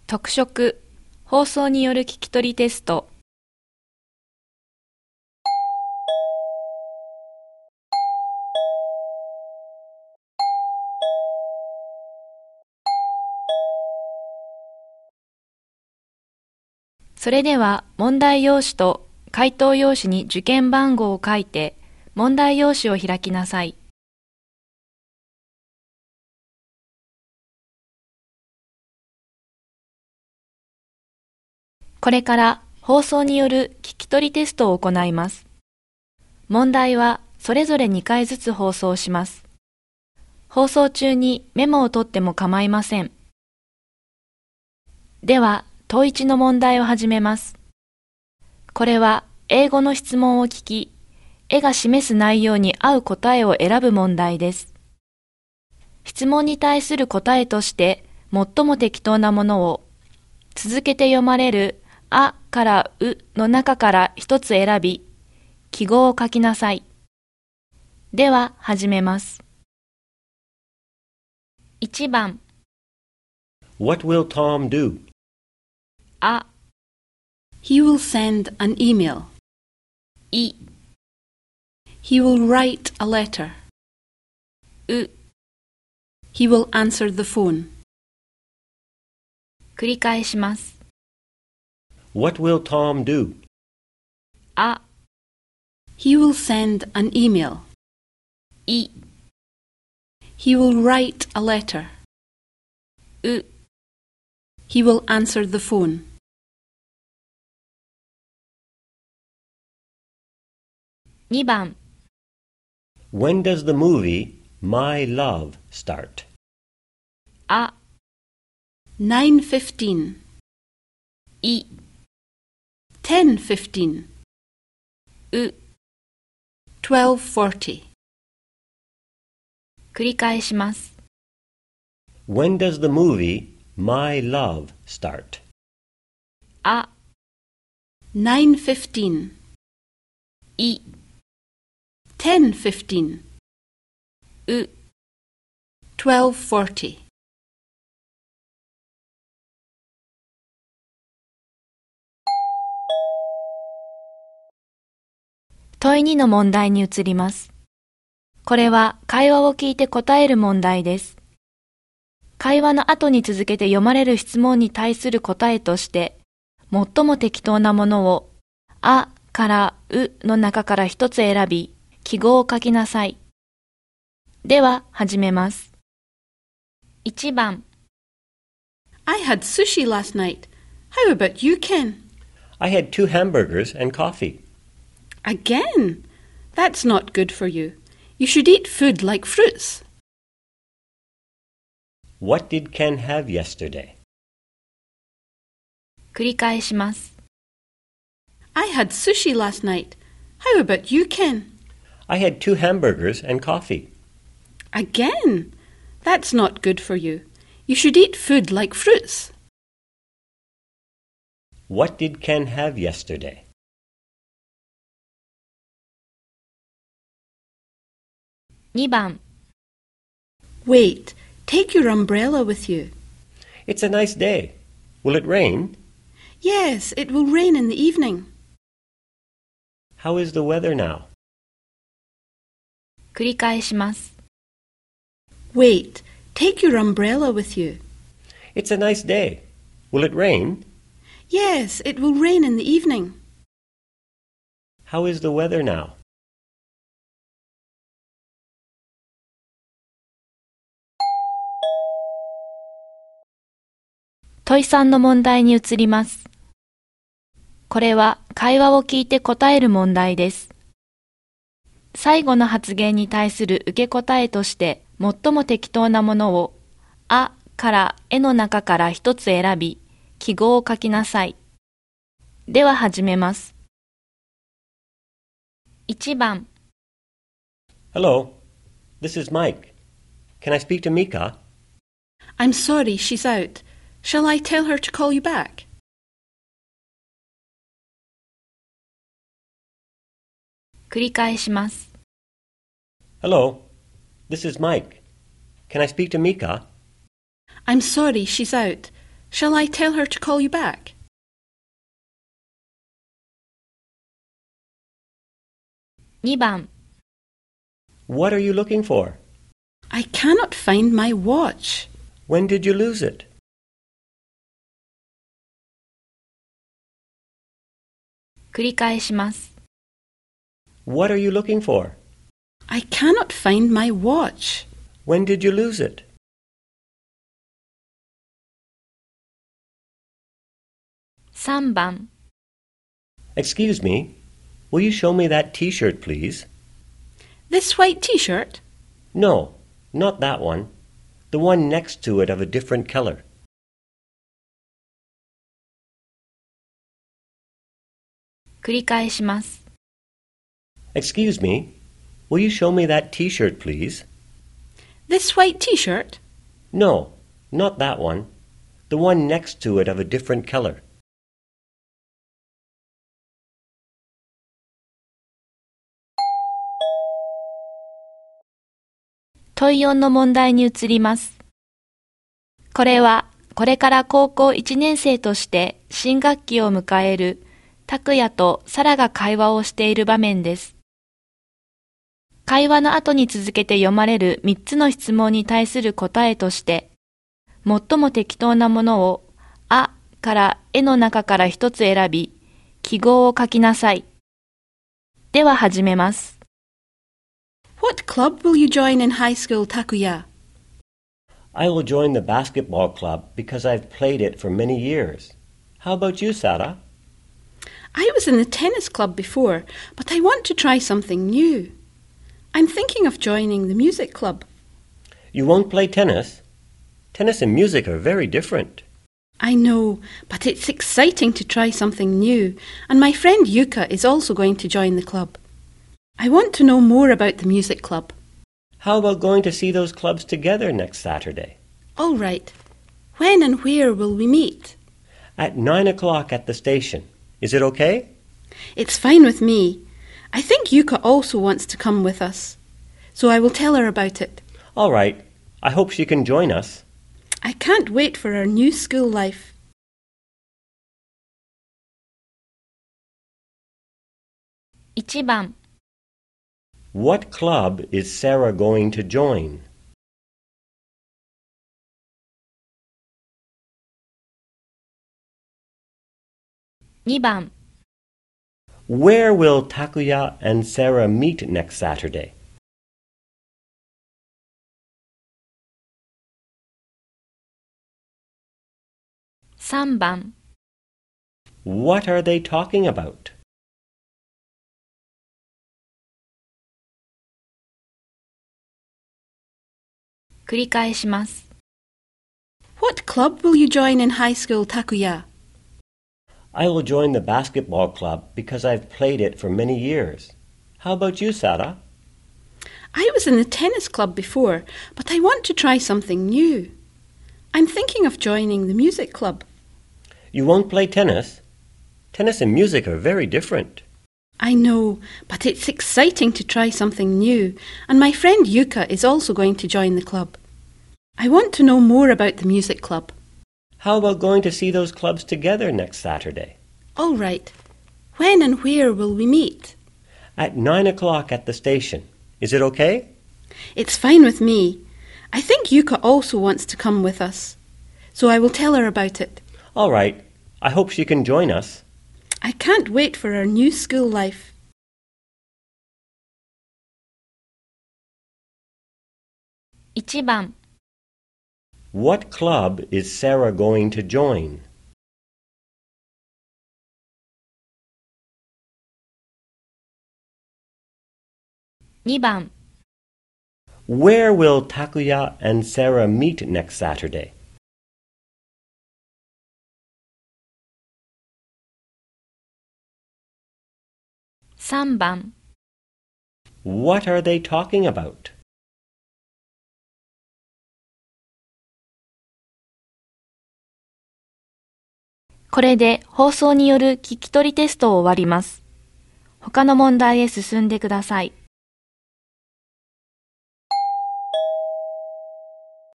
特色、放送による聞き取りテスト。それでは問題用紙と回答用紙に受験番号を書いて問題用紙を開きなさい。これから放送による聞き取りテストを行います。問題はそれぞれ2回ずつ放送します。放送中にメモを取っても構いません。では、問1の問題を始めます。これは英語の質問を聞き、絵が示す内容に合う答えを選ぶ問題です。質問に対する答えとして最も適当なものを、続けて読まれるあからうの中から一つ選び、記号を書きなさい。では始めます。1番 What will Tom do? あ、 He will send an email. い、 He will write a letter. う、 He will answer the phone. 繰り返します。 What will Tom do? あ、 He will send an email. い、 He will write a letter. う、 He will answer the phone. 2番 When does the movie My Love start? あ、 9:15. い、 10:15. う、 12:40. 繰り返します。 When does the movie My Love start? あ、 9:15. い、 10:15. う、 12:40. 問2の問題に移ります。これは会話を聞いて答える問題です。会話の後に続けて読まれる質問に対する答えとして、最も適当なものを、あからうの中から一つ選び、記号を書きなさい。では、始めます。1番 I had sushi last night. How about you, Ken? I had 2 hamburgers and coffee. Again? That's not good for you. You should eat food like fruits. What did Ken have yesterday? 繰り返します。 I had sushi last night. How about you, Ken? I had 2 hamburgers and coffee. Again? That's not good for you. You should eat food like fruits. What did Ken have yesterday? 2番 Wait, take your umbrella with you. It's a nice day. Will it rain? Yes, it will rain in the evening. How is the weather now? 繰り返します。 Wait, take your umbrella with you. It's a nice day. Will it rain? Yes, it will rain in the evening. How is the weather now? 問3の問題に移ります。これは会話を聞いて答える問題です。最後の発言に対する受け答えとして最も適当なものをあから絵の中から一つ選び、記号を書きなさい。では始めます。1番 Hello. This is Mike. Can I speak to Mika? I'm sorry, she's out. Shall I tell her to call you back? 繰り返します。 Hello. This is Mike. Can I speak to Mika? I'm sorry, she's out. Shall I tell her to call you back? 2番 What are you looking for? I cannot find my watch. When did you lose it? 繰り返します。 What are you looking for? I cannot find my watch. When did you lose it? 3番 Excuse me, will you show me that T-shirt, please? This white t-shirt? No, not that one. The one next to it of a different color. 繰り返します。 Excuse me, will you show me that T-shirt, please? This white t-shirt? No, not that one. The one next to it of a different color. 問4の問題に移ります。これは、これから高校1年生として新学期を迎える拓也とサラが会話をしている場面です。会話の後に続けて読まれる3つの質問に対する答えとして、最も適当なものをあから絵の中から一つ選び、記号を書きなさい。では始めます。 What club will you join in high school, Takuya? I will join the basketball club because I've played it for many years. How about you, Sarah? I was in the tennis club before, but I want to try something new. I'm thinking of joining the music club. You won't play tennis? Tennis and music are very different. I know, but it's exciting to try something new, and my friend Yuka is also going to join the club. I want to know more about the music club. How about going to see those clubs together next Saturday? All right. When and where will we meet? At 9 o'clock at the station. Is it okay? It's fine with me. I think Yuka also wants to come with us, so I will tell her about it. All right. I hope she can join us. I can't wait for our new school life. 1番 What club is Sarah going to join? 2番 Where will Takuya and Sarah meet next Saturday? 3番 What are they talking about? 繰り返します。 What club will you join in high school, Takuya? I will join the basketball club because I've played it for many years. How about you, Sarah? I was in the tennis club before, but I want to try something new. I'm thinking of joining the music club. You won't play tennis? Tennis and music are very different. I know, but it's exciting to try something new, and my friend Yuka is also going to join the club. I want to know more about the music club. How about going to see those clubs together next Saturday? All right. When and where will we meet? At 9 o'clock at the station. Is it okay? It's fine with me. I think Yuka also wants to come with us, so I will tell her about it. All right. I hope she can join us. I can't wait for our new school life. 1番 What club is Sarah going to join? 2番 Where will Takuya and Sarah meet next Saturday? 3番 What are they talking about? これで放送による聞き取りテストを終わります。他の問題へ進んでください。